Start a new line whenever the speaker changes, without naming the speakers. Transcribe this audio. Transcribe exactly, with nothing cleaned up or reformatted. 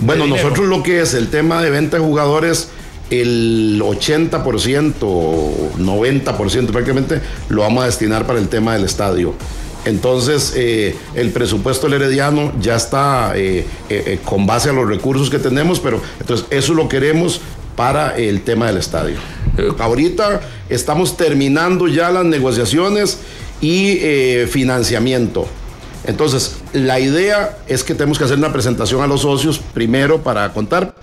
Bueno, nosotros lo que es el tema de venta de jugadores, el ochenta por ciento, noventa por ciento prácticamente, lo vamos a destinar para el tema del estadio. Entonces, eh, el presupuesto del Herediano ya está eh, eh, con base a los recursos que tenemos, pero entonces eso lo queremos para el tema del estadio. Ahorita estamos terminando ya las negociaciones y eh, financiamiento. Entonces, la idea es que tenemos que hacer una presentación a los socios primero para contar.